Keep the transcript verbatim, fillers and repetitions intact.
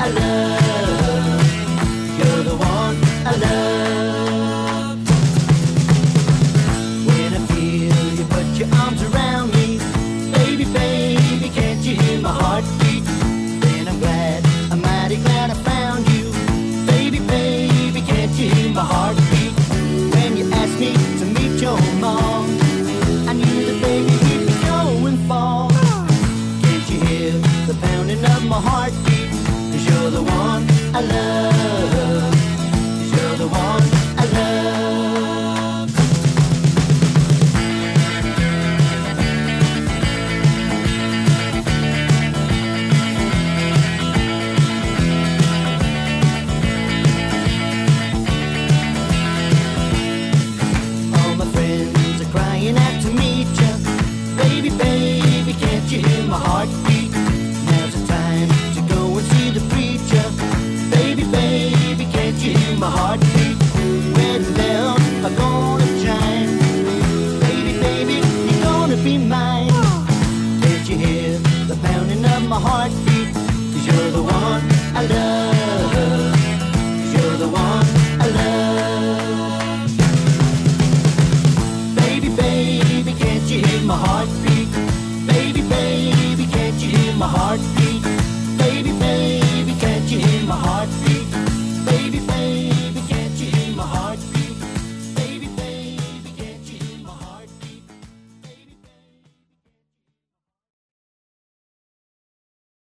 I love. You're the one I love. When I feel you put your arms around me, baby, baby, can't you hear my heartbeat? Then I'm glad, I'm mighty glad I found you. Baby, baby, can't you hear my heartbeat? When you asked me to meet your mom, I knew that baby we'd be going far. Can't you hear the pounding of my heartbeat? 'Cause you're the one I love.